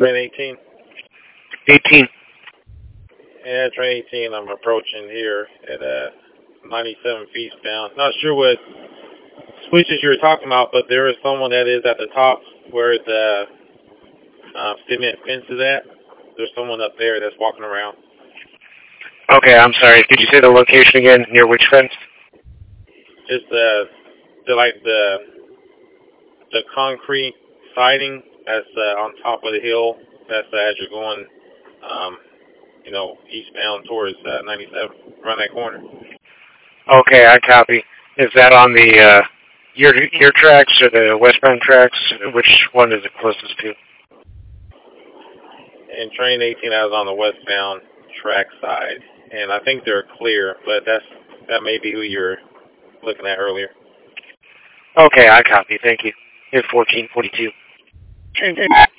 train 18? 18. Yeah, train 18. I'm approaching here at 97 feet down. Not sure what switches you were talking about, but there is someone that is at the top where the cement fence is at. There's someone up there that's walking around. Okay, I'm sorry. Did you say the location again? Near which fence? Just the concrete siding that's on top of the hill. That's as you're going, eastbound towards 97, around that corner. Okay, I copy. Is that on the your tracks or the westbound tracks? Which one is it closest to? And train 18, I was on the westbound track side, and I think they're clear, but that may be who you're looking at earlier. Okay, I copy. Thank you. Here, 1442.